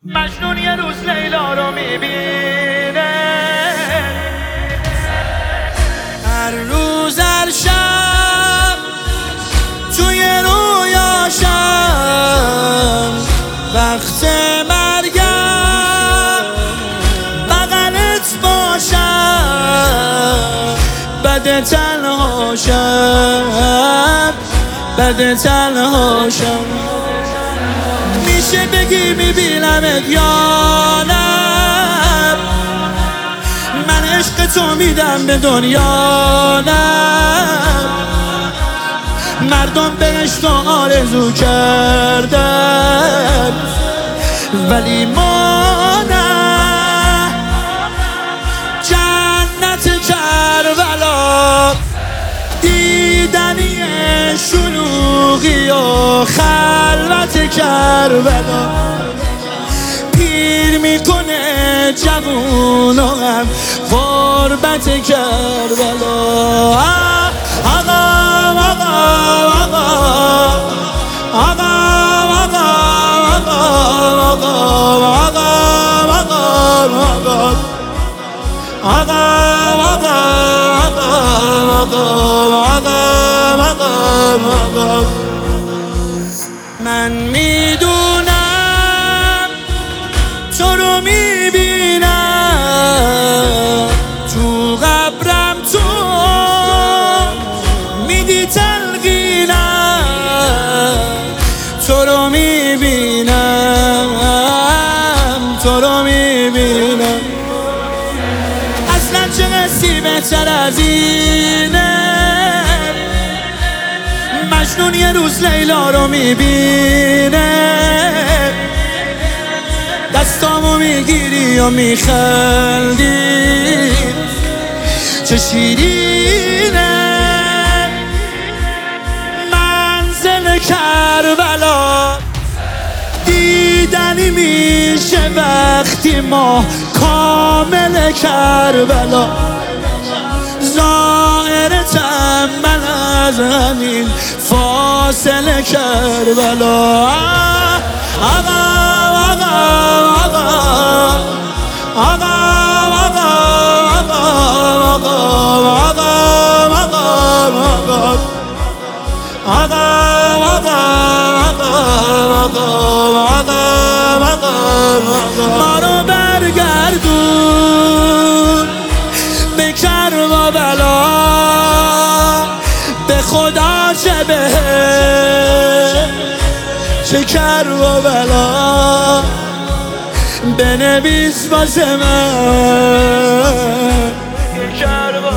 مجنون یه روز لیلا رو میبینه، هر روز هر شب توی رویاشم، وقت مرگم بغلت باشم، بد تنهاشم، بد تنهاشم. میشه بگی میبینمت یا نه؟ من عشق تو میدم به دنیا نه؟ مردم بهشت آرزو کردن ولی ما نه. جنت کربلا دیدنی شلوغی و خلوت کربلا، پیر میکنه جوون و هم غربت کربلا. آقا آقا آقا آقا من میدونم تو رو میبینم، تو قبرم تو میدی تلقینم، تو رو میبینم، تو رو میبینم. اصلا چه قصی بهتر از اینه؟ مجنون یه روز لیلا رو میبینه، دستامو میگیری و میخندی، چه شیرینه منزل کربلا. دیدنی میشه وقتی ما کامل کربلا، ظاهرتم من از همین فاصله کربلا. آقا آقا آقا آقا ما رو برگردون به کربلا، به خدا چه بهه چه کربلا، بنویس واسه من کربلا.